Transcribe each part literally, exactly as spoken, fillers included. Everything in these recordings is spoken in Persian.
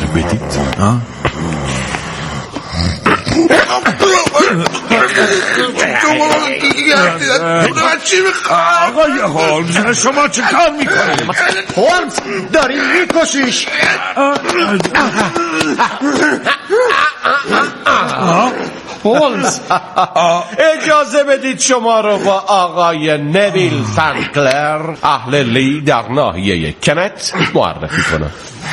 بدید؟ ها؟ آقای هولمز شما چه کار میکنید؟ هولمز داریم میکشیش. هولمز اجازه بدید شما رو با آقای نویل سنکلر اهل لی در ناحیه کنت معرفی کنم.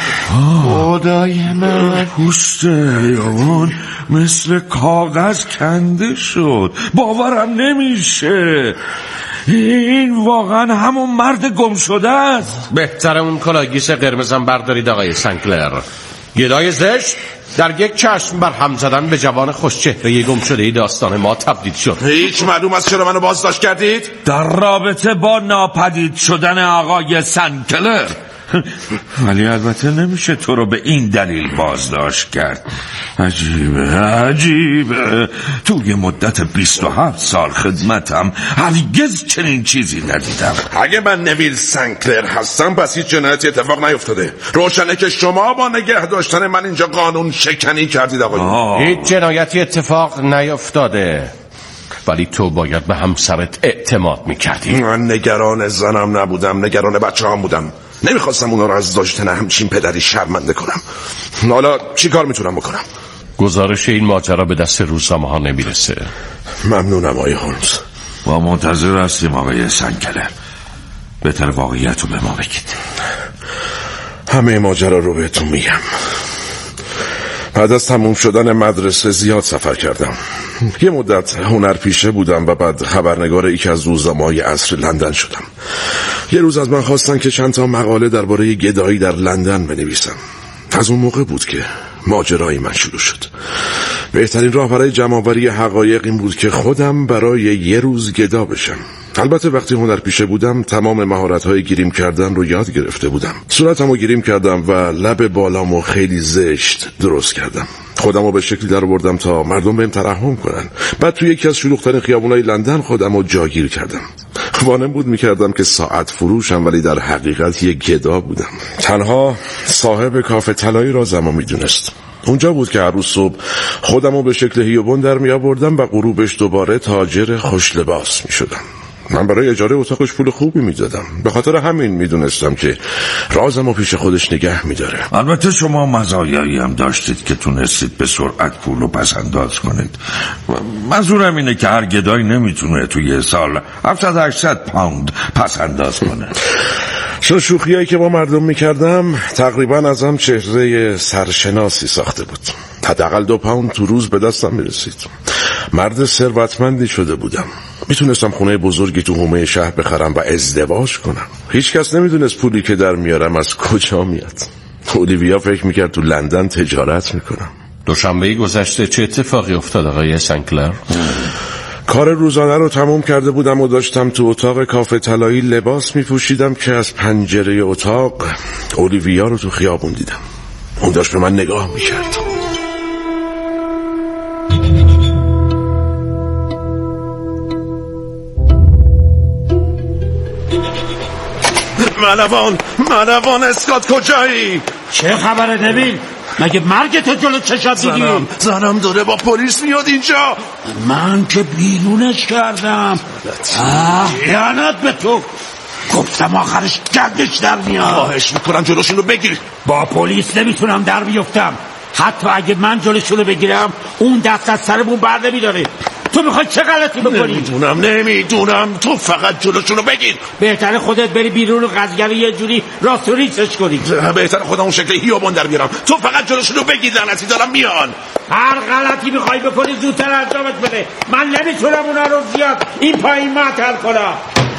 خدای من، پوست حیوان مثل کاغذ کنده شد. باورم نمیشه. این واقعا همون مرد گم شده است. بهتره اون کلاگیس قرمزم بردارید آقای سنکلر. گدای زشت در یک چشم بر هم زدن به جوان خوشچهره گم شده داستان ما تبدیل شد. هیچ معلوم است چرا منو بازداشت کردید؟ در رابطه با ناپدید شدن آقای سنکلر. ولی البته نمیشه تو رو به این دلیل بازداشت کرد. عجیبه عجیبه. توی مدت بیست و هفت سال خدمتم هرگز چنین چیزی ندیدم. اگه من نویل سنکلر هستم پس هیچ جنایتی اتفاق نیفتاده. روشنه که شما با نگه داشتن من اینجا قانون شکنی کردید آقای. هیچ جنایتی اتفاق نیفتاده، ولی تو باید به همسرت اعتماد میکردی. من نگران زنم نبودم، نگران بچه هم بودم. نمیخواستم اونا رو از داشتن همچین پدری شرمنده کنم. حالا چی کار میتونم بکنم؟ گزارش این ماجرا به دست روزنامه ها نمیرسه. ممنونم آقای هولمز. با منتظر هستیم آقای سنکلر. بهتر واقعیت رو به ما بگید. همه ماجرا رو بهتون میگم. بعد از تموم شدن مدرسه زیاد سفر کردم. یه مدت هنرپیشه بودم و بعد خبرنگار یکی از روزنامه‌های عصر لندن شدم. یه روز از من خواستن که چند تا مقاله درباره گدایی در لندن بنویسم. از اون موقع بود که ماجرای من شروع شد. بهترین راه برای جمع‌آوری حقایق این بود که خودم برای یه روز گدا بشم. البته وقتی هنرپیشه بودم تمام مهارت‌های گریم کردن رو یاد گرفته بودم. صورتمو گریم کردم و لب بالامو خیلی زشت درست کردم. خودمو به شکلی در آوردم تا مردم بهم ترحم کنن. بعد توی یکی از شلوغ‌ترین خیابونای لندن خودمو جاگیر کردم. وانم بود می‌کردم که ساعت فروشم، ولی در حقیقت یک گدا بودم. تنها صاحب کافه طلایی را زمان می‌دونست. اونجا بود که هر روز صبح خودمو به شکل هیوبون در می‌آوردم و غروبش دوباره تاجر خوش لباس می‌شدم. من برای اجاره اتاقش پول خوبی میدادم. به خاطر همین میدونستم که رازمو پیش خودش نگه میداره. البته شما مزایایی هم داشتید که تونستید به سرعت پولو پس انداز کنید. منظورم اینه که هر گدایی نمیتونه توی سال هفتصد هشتصد پوند پس انداز کنه. چون شوخیایی که با مردم میکردم تقریبا ازم چهره سرشناسی ساخته بود. حداقل دو پوند تو روز به دستم میرسید. مرد ثروتمندی شده بودم. میتونستم خونه بزرگی تو حومه شهر بخرم و ازدواج کنم. هیچ کس نمیدونست پولی که در میارم از کجا میاد. اولیویا فکر میکرد تو لندن تجارت میکنم. دوشنبه گذشته چه اتفاقی افتاد آقای سنکلر؟ کار روزانه رو تموم کرده بودم و داشتم تو اتاق کافه طلایی لباس میپوشیدم که از پنجره اتاق اولیویا رو تو خیابون دیدم. اون داشت به من نگاه میکرد. ملوان ملوان اسکات کجایی؟ چه خبره نویل؟ مگه مرگ تو جلو چشات دیدی؟ زنم زنم داره با پلیس میاد اینجا. من که بیرونش کردم. لعنت به تو. گفتم آخرش گردش در میاد. خواهش میکنم جلوشون رو بگیر. با پلیس نمیتونم در بیفتم. حتی اگه من جلوشون رو بگیرم اون دست از سرمون بر نمیداره. تو میخوای چه غلطی بکنی؟ نمیدونم نمیدونم تو فقط جلوشون رو بگیر. بهتره خودت بری بیرون و قضیه رو یه جوری راست و ریزش کنی. بهتره خودم اون شکل هیوبون در بیارم. تو فقط جلوشون رو بگیر. لعنتی دارم میان. هر غلطی میخوای بکنی زودتر انجامش بده. من نمیتونم اونا رو زیاد این پایین معطل کنم.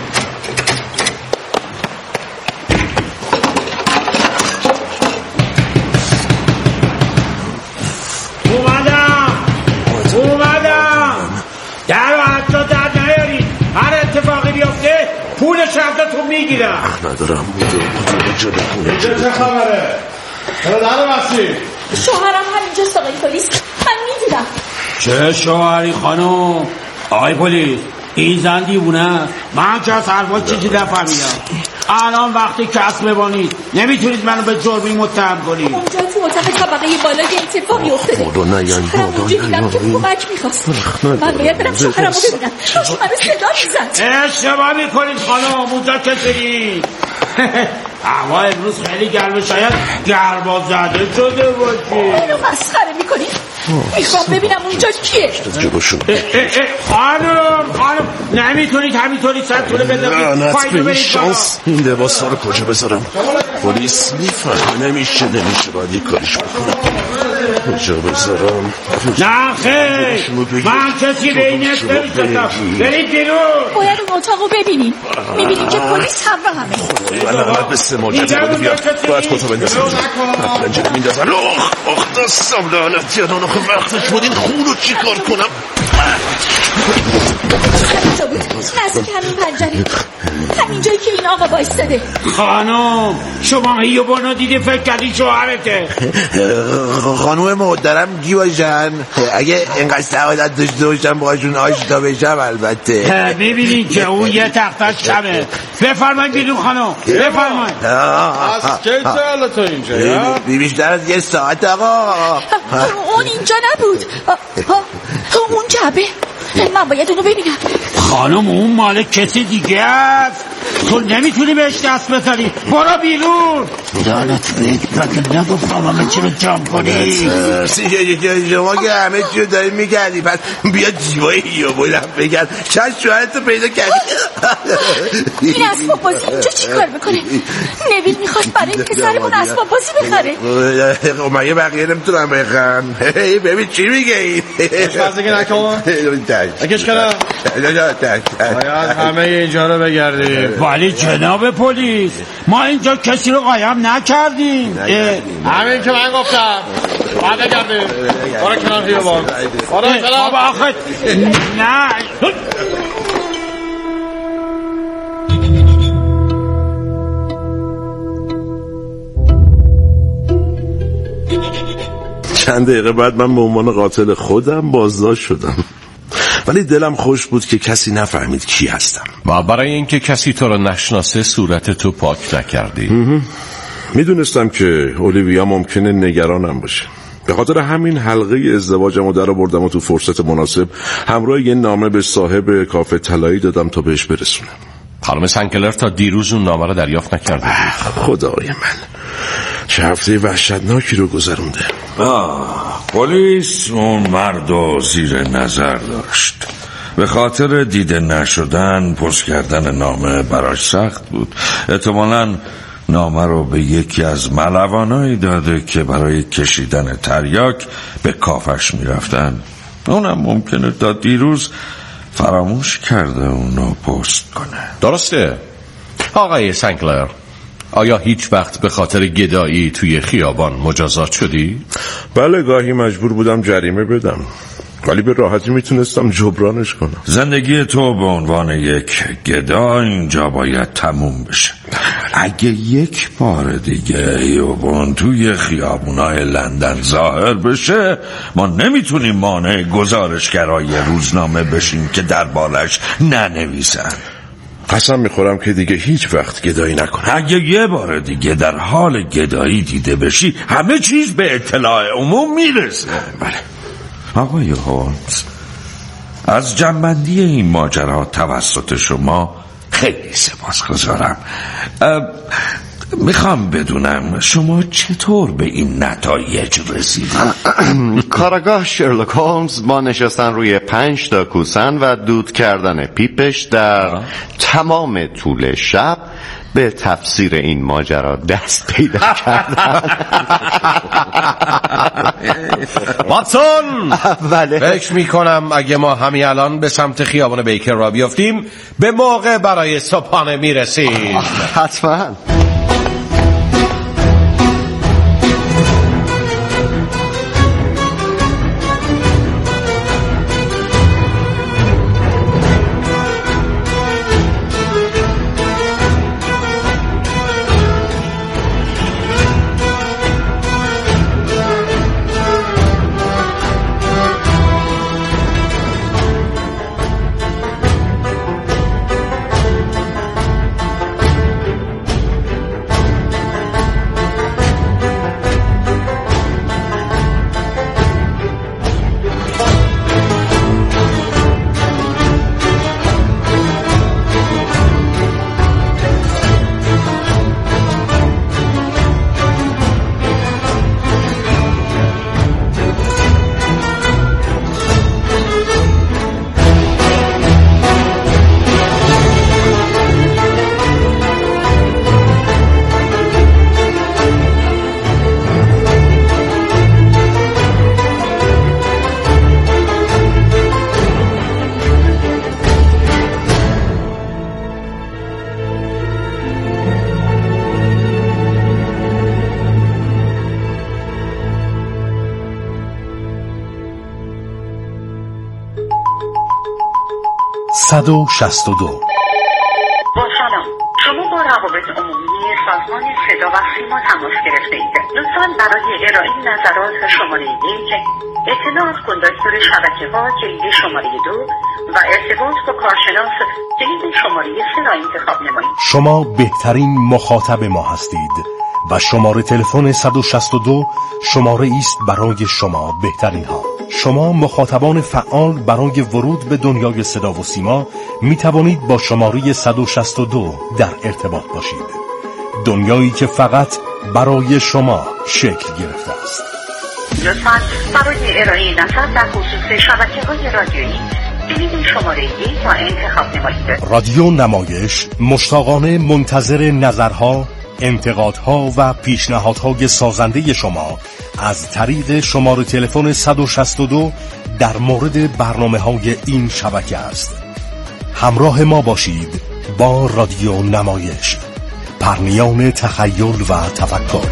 اومدم اومدم در و حتی در نیارید. هر اتفاقی بیافته پول شهدتون میگیرم. ندارم بودو بودو جلو چه چه خبره؟ چرا در بسید؟ شوهرم همینجاست آقای پلیس. من میدیدم. چه شوهری خانم؟ آقای پلیس این زن دیوونه. من که از حرفا چیزی نفهمیدم. الان وقتی کسب ببانید نمیتونید منو به جرمی متهم کنید. اونجا تو اتاق طبقه بالا یه اتفاقی افتاده. خدا نیایی خدا نیایی که کمک میخواست. من باید برم شوهرمو ببینم. شوهر منو صدا میزد. اشتباه میکنید خانم، اونجا کسی هوا امروز خیلی گرمه، شاید گرما زده شده باشی. اینو مسخره میکنی؟ میخوام ببینم اونجا کیه. جلوشون خانم خانم نمیتونید همینطوری سرتونه بذارید. فایده برید شانس. این لباس ها رو کجا بذارم؟ پلیس میفهمه. نمیشه نمیشه باید یک کاریش بکنم. کجا بذارم؟ نه خیر، من کسی به این اسم نمیشتم. برید بیرون. باید اون اتاقو ببینین. میبینین که پلیس هم و همه. من احمد به سه ماجد بیا باید کتا بندازم پنجره میندازم. آخ آخ دستم لعنت یادان. آخه وقتش بود این خون رو چی کار کنم؟ همینجا بود، نزدیک همین پنجره، همین جایی که این آقا بایستده. خانم شما هیو بانا دیدی فکر کردی شوهرته؟ خانوم محترم گیوا جان، اگه اینقدر سعادت داشته باشم باهاشون آشنا بشم البته. میبینین که اون یه تختش کمه. بفرمایید بیرون خانم، بفرمایید. از کی تا تو اینجا؟ بیشتر از یه ساعت آقا. اون اینجا نبود، اون جعبه. من باید اونو ببینم. خانم اون مال کسی دیگه است، تو نمیتونی بهش دست بزنی. برو بیرون. دانت بگه نگفتم همه چی رو جمع کنی. شما که همه چی رو داری میگردی، پس بیا جیبایی یا بلم بگرد چند شوهرتو پیدا کردی. این اسباب بازی اینجا چی کار میکنه؟ نوید میخواست برای پسرمون اسباب بازی بخره. مگه بقیه نمیتونم بخرم؟ ببین چی میگه این؟ اشپزگی نکن. اگهش کنم باید همه اینجا رو بگردیم. ولی جناب پلیس ما اینجا کسی رو قایم نکردیم. همین که من گفتم باید بگردیم. برو کنار خیابان. برو کنار. آخه نه چند دقیقه بعد من به عنوان قاتل خودم بازداشت شدم، ولی دلم خوش بود که کسی نفهمید کی هستم. و برای اینکه کسی تو رو نشناسه صورت تو پاک نکردی. میدونستم که اولیویا ممکنه نگرانم باشه، به خاطر همین حلقه ازدواجمو در آوردم و تو فرصت مناسب همراه یه نامه به صاحب کافه طلایی دادم تا بهش برسونم. خانم سنکلر تا دیروز اون نامه رو دریافت نکرده. خدای من چه هفته وحشتناکی رو گذرونده. آه پلیس اون مرد رو زیر نظر داشت. به خاطر دیده نشدن پست کردن نامه براش سخت بود. احتمالاً نامه رو به یکی از ملوانایی داده که برای کشیدن تریاک به کافش میرفتن. اونم ممکنه تا دیروز فراموش کرده اونو پست کنه. درسته آقای سنکلر، آیا هیچ وقت به خاطر گدایی توی خیابان مجازات شدی؟ بله گاهی مجبور بودم جریمه بدم، ولی به راحتی میتونستم جبرانش کنم. زندگی تو به عنوان یک گدا اینجا باید تموم بشه. اگه یک بار دیگه ایوبون توی خیابونای لندن ظاهر بشه ما نمیتونیم مانع گزارشگرای روزنامه بشیم که در بالش ننویسن. قسم میخورم که دیگه هیچ وقت گدایی نکنم. اگه یه بار دیگه در حال گدایی دیده بشی همه چیز به اطلاع عموم میرسه. بله آقای هولمز، از جنبندی این ماجرا توسط شما خیلی سپاسگزارم. میخوام بدونم شما چطور به این نتایج رسیدید؟ کارگاه شرلوک هولمز ما نشستن روی پنج تا کوسن و دود کردن پیپش در تمام طول شب به تفسیر این ماجرا دست پیدا کردن. واتسون بله فکر میکنم اگه ما همین الان به سمت خیابان بیکر را بیافتیم به موقع برای صبحانه میرسیم. حتما. صد و شصت و دو. با سلام، شما با روابط عمومی سازمان صدا و سیما تماس گرفته اید. لطفاً برای ارائه نظرات شماره یک، اطلاعات کندکتور شبکه ها کلید شماره دو و ارتباط با کارشناس کلید شماره سه را انتخاب نمایید. شما بهترین مخاطب ما هستید و شماره تلفن صد و شصت و دو شماره است برای شما بهترین ها. شما مخاطبان فعال برای ورود به دنیای صدا و سیما می توانید با شماره صد و شصت و دو در ارتباط باشید. دنیایی که فقط برای شما شکل گرفته است. لطفاً برای ارائه نظر در خصوص شبکه‌های رادیویی کلید شماره یک را انتخاب نمایید. رادیو نمایش مشتاقانه منتظر نظرها، انتقادها و پیشنهادهای سازنده شما از طریق شماره تلفن صد و شصت و دو در مورد برنامه‌های این شبکه است. همراه ما باشید با رادیو نمایش، پرنیان تخیل و تفکر.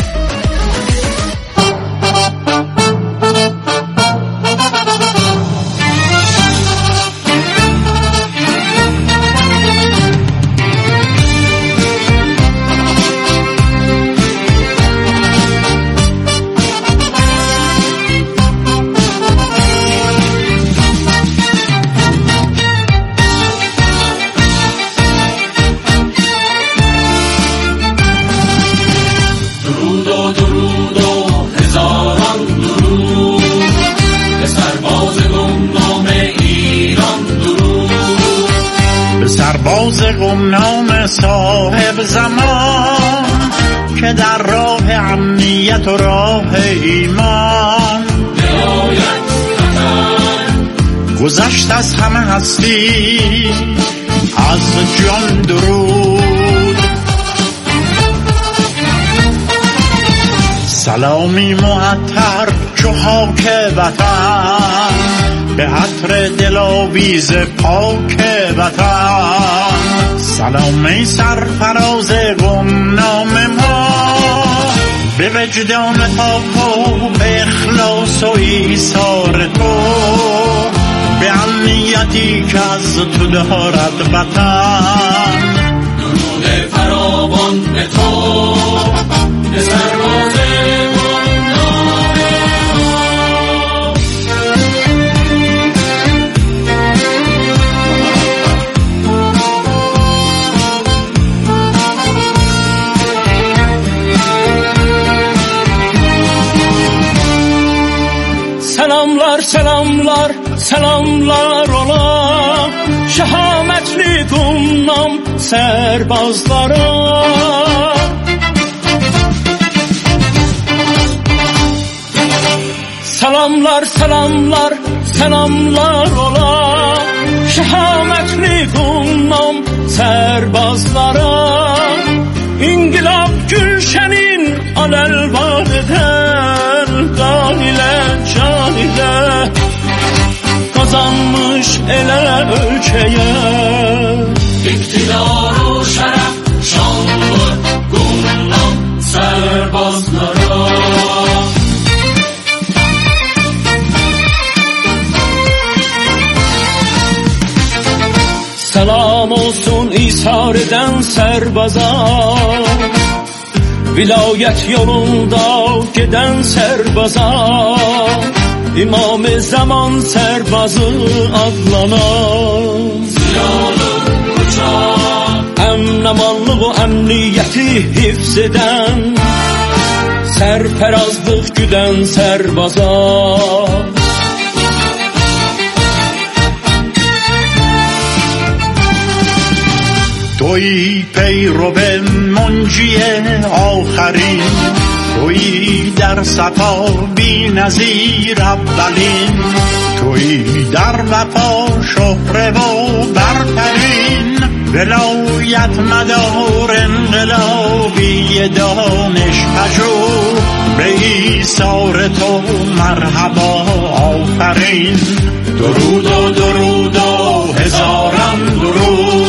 سرباز گمنام صاحب زمان که در راه امنیت و راه ایمان گذشت از همه هستی از جان درود. سلامی معطر چو خاک وطن به عطر دلاویز پاک وطن. سلام ای سرفراز گمنام ما به وجدان پاک و به اخلاص و ایثار تو، به امنیتی که از تو دارد وطن. درود فراوان به تو، به سرباز Selamlar, selamlar, selamlar ola şahametli gumnam serbazlara. Selamlar, selamlar, selamlar ola şahametli gumnam serbazlara. İnkılap Gülşen'in alelvar eder kan ile can ile kazanmış ele ölçeye. İktidar o şeref şanlı gumnam serbazlara. Selam olsun ishar eden serbaza, vilayet yolunda giden serbaza. İmam-ı Zaman serbazı adlanan ziyalı uçak, emnamanlığı ve emniyeti hifz eden serperazlık güden serbaza. تویی پیرو منجی آخرین، تویی در صفا بی نظیر اولین، تویی در وفا شهره و برترین، ولایت مدار انقلابی دانش پژوه، به ایثار تو مرحبا آفرین. درود و درود و هزاران درود.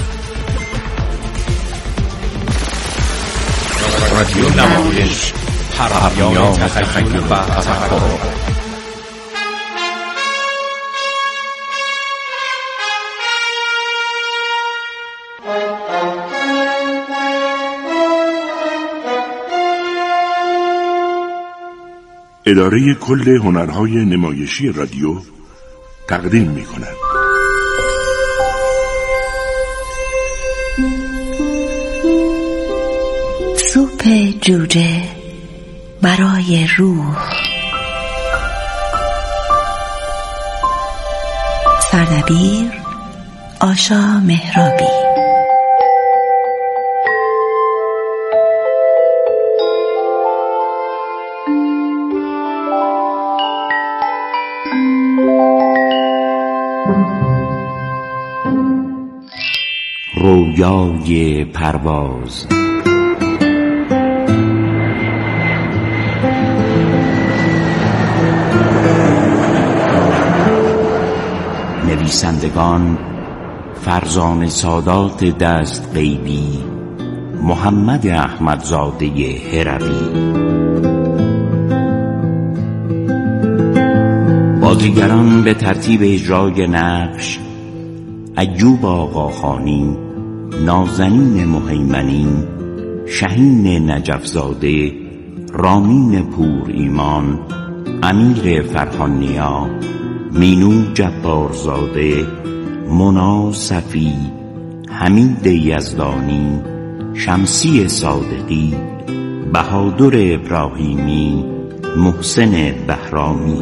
رادیو نمایش، پرهیان تخیل و تفکر. اداره کل هنرهای نمایشی رادیو تقدیم می کند. سوپ جوجه برای روح. سردبیر آشا مهرابی. رویای پرواز. نویسندگان فرزان سادات دست غیبی، محمد احمدزاده هروی. بازیگران به ترتیب اجرای نقش: ایوب آقاخانی، نازنین مهیمنی، شهین نجفزاده، رامین پور ایمان، امیر فرهانیا، مینو جبارزاده، مونا صفی، حمید یزدانی، شمسی صادقی، بهادر ابراهیمی، محسن بهرامی.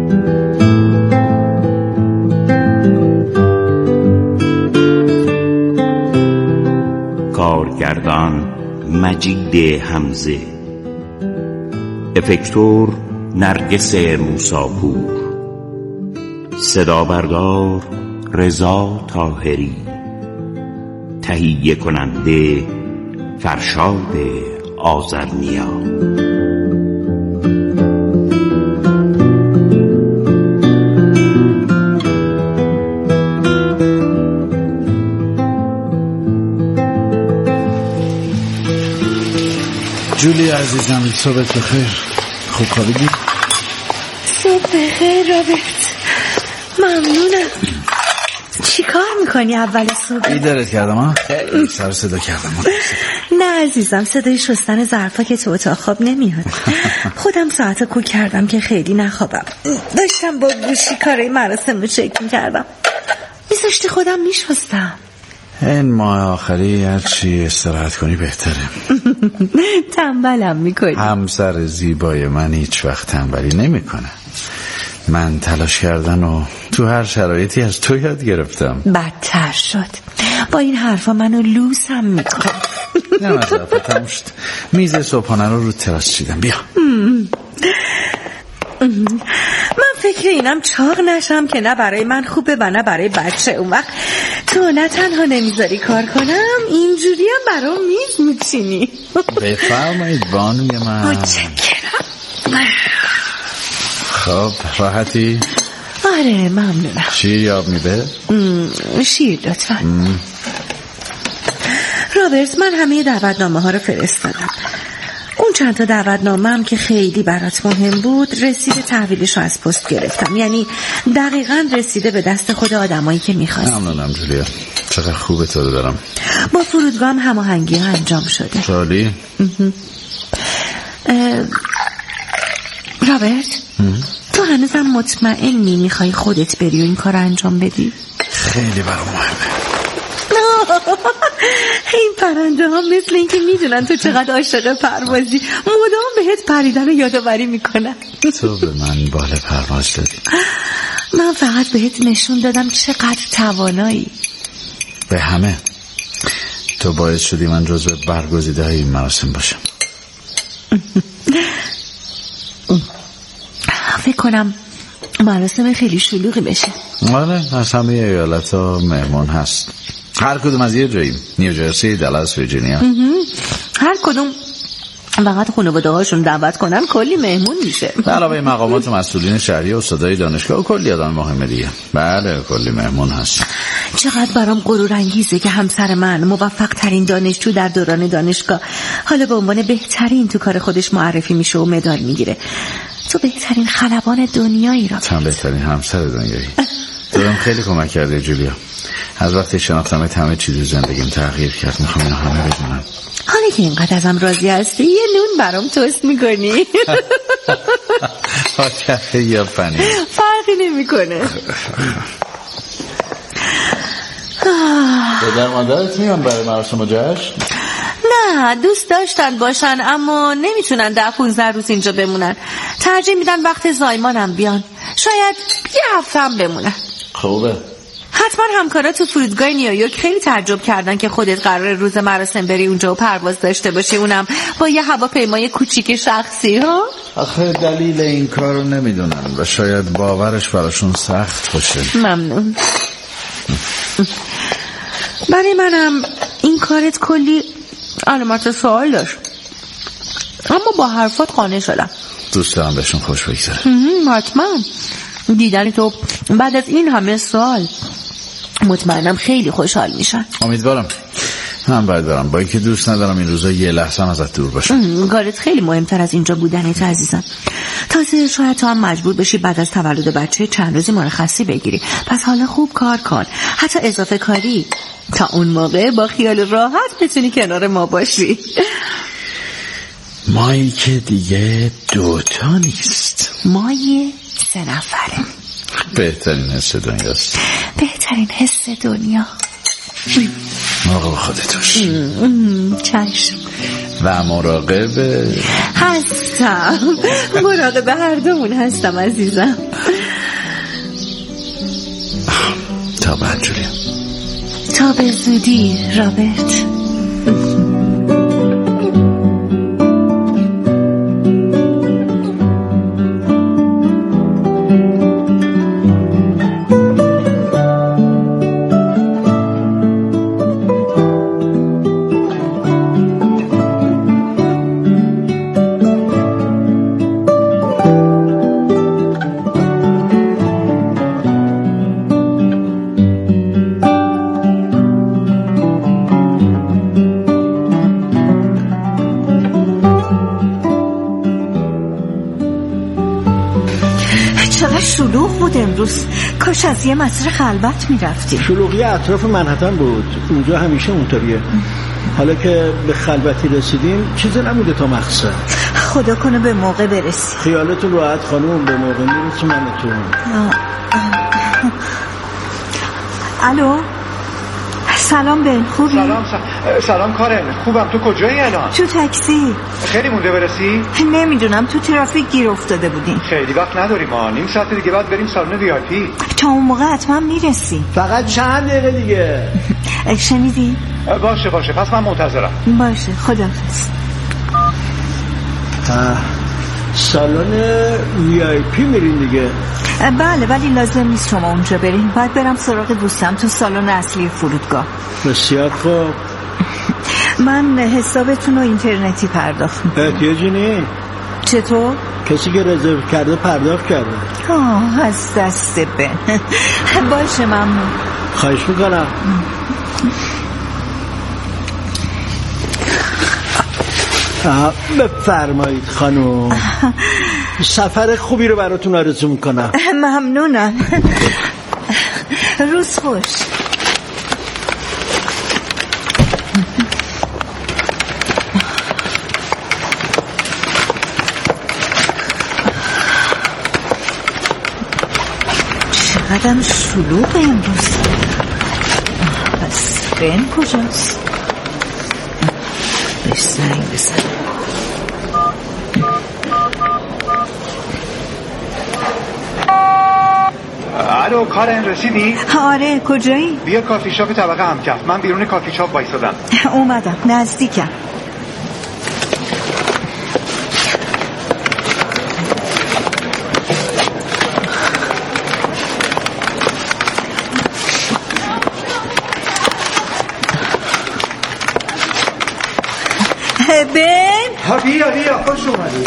کارگردان مجید حمزه. افکتور نرگس موساپور. صدا بردار رضا طاهری. تهیه کننده فرشاد آذرنیا. جولی عزیزم، صبحت بخیر. خوب خوابیدی؟ صبح بخیر رابرت. ممنونم. چی کار میکنی اول صبح؟ بیدارت کردم ها؟ خیلی سر صدا کردم. نه عزیزم، صدای شستن ظرفا که تو اتاق خواب نمیاد. خودم ساعت کو کردم که خیلی نخوابم. داشتم با گوشی کارای مراسم رو چک میکردم. میذاشتی خودم میشستم. این ماه آخری هرچی استراحت کنی بهتره. تنبلم میکنی. همسر زیبای من هیچ وقت تنبلی نمیکنه. من تلاش کردن و تو هر شرایطی از تو یاد گرفتم. بدتر شد. با این حرفا منو لوسم میکنه. نه مزرفه تموم شد. میز صبحانه رو رو تراس چیدم. بیا. من فکر اینم چاق نشم که نه برای من خوبه و نه برای بچه. اون وقت تو نه تنها نمیذاری کار کنم، اینجوری هم برام میز میچینی. بفرمایید بانوی من. متشکرم. خب راحتی؟ آره ممنونم. شیر یا آب میده؟ شیر لطفا. رابرت، من همه دعوتنامه ها رو فرستادم. اون چند تا دعوتنامه هم که خیلی برات مهم بود رسیده تحویلش رو از پست گرفتم. یعنی دقیقاً رسیده به دست خود آدمایی که میخواستم. ممنونم جولیا، چقدر خوبه تو رو دارم. با فرودگاه هم هماهنگی ها انجام شده. شالی؟ رابرت، تو هنوزم مطمئنی میخوای خودت بری و این کار انجام بدی؟ خیلی برام مهمه. این پرنده ها مثل این که میدونن تو چقدر عاشق پروازی، مدام بهت پریدن رو یادآوری میکنن. تو به من بال پرواز دادی. من فقط بهت نشون دادم چقدر توانایی. به همه تو باعث شدی من جزو برگزیده های این مراسم باشم. فکر کنم مراسم خیلی شلوغی بشه. آره، از همه ایالت ها مهمان هست. هر کدوم از یه جاییم. نیوجرسی، دالاس، ویرجینیا. هر کدوم فقط خانواده هاشون دعوت کنن کلی مهمون میشه. علاوه مقامات و مسئولین شهری و استادای دانشگاه و کلی آدم مهم دیگه. بله کلی مهمون هست. چقدر برام غرور انگیزه که همسر من موفق ترین دانشجو در دوران دانشگاه حالا به عنوان بهترین تو کار خودش معرفی میشه و مدال میگیره. تو بهترین خلبان دنیایی را تو بهترین همسر دنیایی. دورم خیلی کمک کرده جولیا. از وقتی شناختمت همه چیز زندگیم تغییر کرد. میخوام اینو همه بدونم. حالا که اینقدر ازم راضی هستی یه نون برام توست میکنی؟ آچه یا پنیر فرقی نمیکنه. پدر مادرت میان برای مراسم جشن؟ نه دوست داشتن باشن اما نمیتونن ده پونزده روز اینجا بمونن. ترجیح میدن وقت زایمانم بیان. شاید یه هفته هم بمونن. خوبه. حتما همکارات تو فرودگاه نیویورک خیلی تعجب کردن که خودت قرار روز مراسم بری اونجا و پرواز داشته باشی، اونم با یه هواپیمای کوچیک شخصی. ها آخه دلیل این کارو نمیدونن و شاید باورش براشون سخت باشه. ممنون. برای منم این کارت کلی علامت سوال داشت اما با حرفات قانع شدم. دوست دارم بهشون خوش بگذره. حتما دیدن تو بعد از این همه سال مطمئنم خیلی خوشحال میشن. امیدوارم. من باید برم با اینکه دوست ندارم این روزا یه لحظه هم ازت دور باشم. کارت خیلی مهمتر از اینجا بودنت عزیزم. تازه شاید تو هم مجبور بشی بعد از تولد بچه چند روزی مرخصی بگیری. پس حالا خوب کار کن، حتی اضافه کاری، تا اون موقع با خیال راحت بتونی کنار ما باشی. مایی که دیگه دوتا نیست، مایی سه نفره. بهترین حس دنیاست. بهترین حس دنیا. مراقب خودت باش. چشم. و مراقب هستم. مراقب هر دومون هستم عزیزم. تا بعد جولیا. تا به زودی رابرت. شلوغ بود امروز. کاش از یه مسیر خلوت میرفتی. شلوغی اطراف منهتن بود، اونجا همیشه اونطوریه. حالا که به خلوتی رسیدیم چیزی نموده تا مقصد. خدا کنه به موقع برسی. خیالتون راحت خانوم، به موقع میرسونمتون. الو سلام بن، خوبی؟ سلام سلام, سلام کارن، خوبم. تو کجایی الان؟ تو تاکسی. خیلی مونده برسی؟ نمیدونم، تو ترافیک گیر افتاده بودیم. خیلی وقت نداریم ما، نیم ساعت دیگه بعد بریم سالن وی آی پی. تا اون موقع حتما میرسی. فقط چند دقیقه دیگه. شنیدی؟ باشه باشه، پس من منتظرم. باشه، خداحافظ. سالن وی آی پی میرین دیگه؟ بله، ولی لازم نیست شما اونجا برین. باید برم سراغ دوستم تو سالن اصلی فرودگاه. بسیار خوب. من حسابتون رو اینترنتی پرداخت میکنم. احتیاجی نیست. چطور؟ کسی که رزرو کرده پرداخت کرده. آه از دست بن. باشه ممنون. خواهش میکنم. بفرمایید خانم. سفر خوبی رو براتون آرزو میکنم. ممنونم. روز خوش. چقدرم شلوغ امروز. پس بن کجاست؟ بهش زنگ بزن. الو کارن، رسیدی؟ آره، کجایی؟ بیا کافی شاپ طبقه همکف. من بیرون کافی شاپ وایسادم. اومدم، نزدیکم. بن ها بیا بیا خوش اومدی.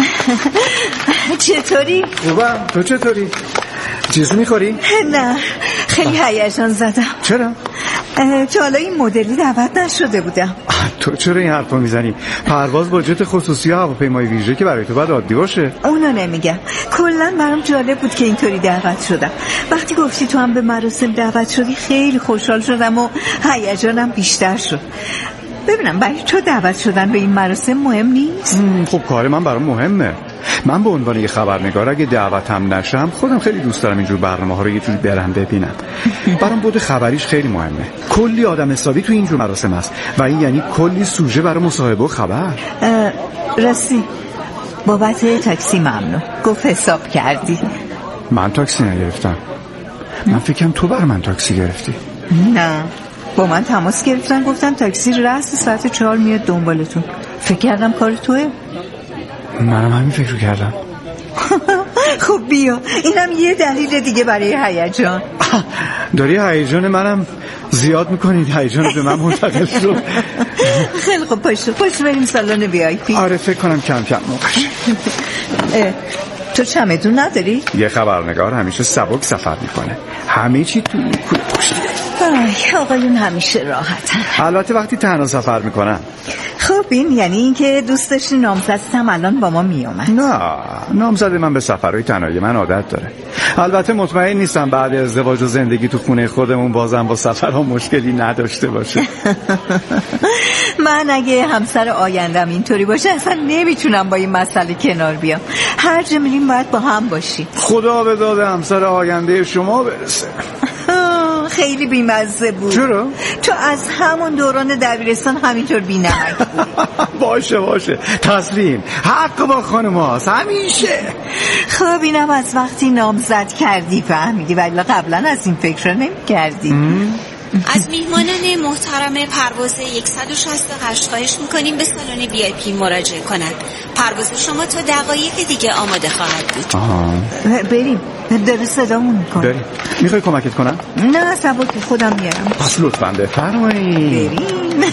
چطوری؟ خوبم. تو چطوری؟ چیزی میخوری؟ نه خیلی هیجان زدم. چرا؟ تا حالا این مدلی دعوت نشده بودم. تو چرا این حرفا میزنی؟ پرواز با جت خصوصی و هواپیمای ویژه که برای تو باید عادی باشه. اونو نمیگم، کلا برام جالب بود که اینطوری دعوت شدم. وقتی گفتی تو هم به مراسم دعوت شدی خیلی خوشحال شدم و هیجانم بیشتر شد. ببینم برای تو دعوت شدن به این مراسم مهم نیست؟ خب کار من برام مهمه. من به عنوان یه خبرنگار اگه دعوتم نشم خودم خیلی دوست دارم اینجور برنامه ها رو یه جوری برم ببینم. برام بود خبریش خیلی مهمه. کلی آدم حسابی تو اینجور مراسم هست و این یعنی کلی سوژه برای مصاحبه و خبر. راستی بابت تاکسی ممنون، گفت حساب کردی. من تاکسی نگرفتم. من فکرم تو بر من تاکسی گرفتی. نه با من تماس گرفتن گفتن تاکسی رأس ساعت چهار میاد دنبالتون. فکر کردم کار توه. منم همین فکر رو کردم. خب بیا، اینم یه دلیل دیگه برای هیجان. داری هیجان منم زیاد میکنید. هیجان به من منتقل شد. خیلی خب پاشو پاشو بریم سالن وی آی پی. آره فکر کنم کم کم موقعش. تو چمدون نداری؟ یه خبرنگار همیشه سبک سفر میکنه. همه چی تو کوله پشتی. آی آقایون همیشه راحتن. البته وقتی تنها سفر میکنن. خب این یعنی این که دوست داشتی نامزدت هم الان با ما میومد؟ نه نامزد من به سفرهای تنهایی من عادت داره. البته مطمئن نیستم بعد ازدواج و زندگی تو خونه خودمون بازم با سفرها مشکلی نداشته باشه. من اگه همسر آیندم اینطوری باشه اصلا نمیتونم با این مسئله کنار بیام. هر جا میریم باید با هم باشیم. خدا به داد همسر آینده شما برسه. خیلی بیمزه بود. چرا؟ تو از همون دوران دبیرستان همینطور بی‌نمک بود. باشه باشه تسلیم. حق با خانم هاست همیشه. خب اینم از وقتی نامزد کردی فهمیدی، ولی قبلا از این فکر رو نمی کردی. از میهمانان محترم پرواز صد و شصت و هشت خواهش میکنیم به سالن وی آی پی مراجعه کنند. پرواز شما تا دقایق دیگه آماده خواهد بود. آه. بریم، داره صدامون میکنه. بریم. میخوای کمکت کنم؟ نه سبا که خودم میارم. پس لطفاً بفرمایید. بریم.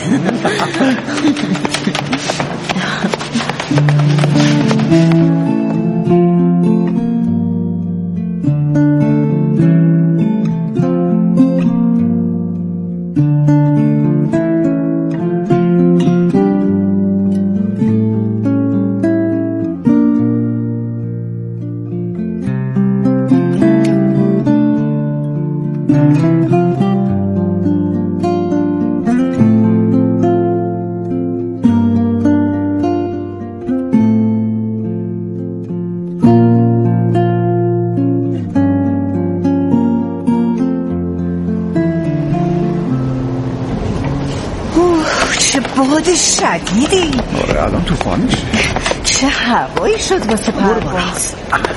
باد شدیدی. آره الان طوفان میشه. چه هوایی شد واسه پرواز.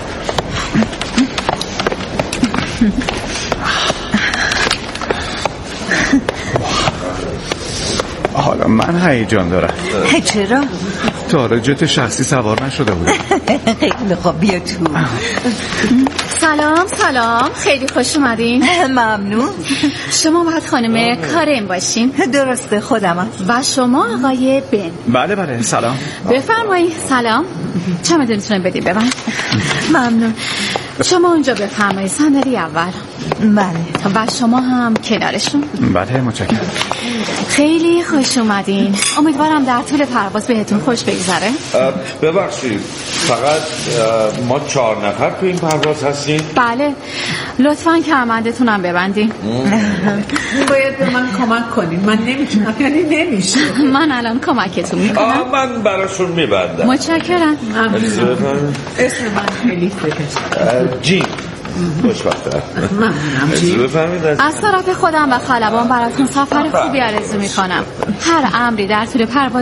حالا من هیجان دارم. چرا؟ تا حالا جت شخصی سوار نشده بودم. خیلی خوب بیا تو. سلام سلام، خیلی خوش اومدین. ممنون. شما باید خانم کارن باشین. درسته خودمم. و شما آقای بن. بله بله سلام. بفرمایید. سلام. چمدونتون بدید به من. ممنون. شما اونجا بفرمایید صندلی اول. بله. و شما هم کنارشون. بله متشکرم. خیلی خوش اومدین. امیدوارم در طول پرواز بهتون خوش بگذره. ببخشید فقط ما چهار نفر تو این پرواز هستیم؟ بله لطفاً کمربندتونم ببندین. باید به من کمک کنین، من نمیتونم، یعنی نمیشه. من الان کمکتون میکنم. من براشون میبندم. متشکرم. اسم من خیلی فکر جین. خوشبختم. از طرف خودم و خلبان براتون سفر خوبی آرزو میکنم. هر امری در طول پرواز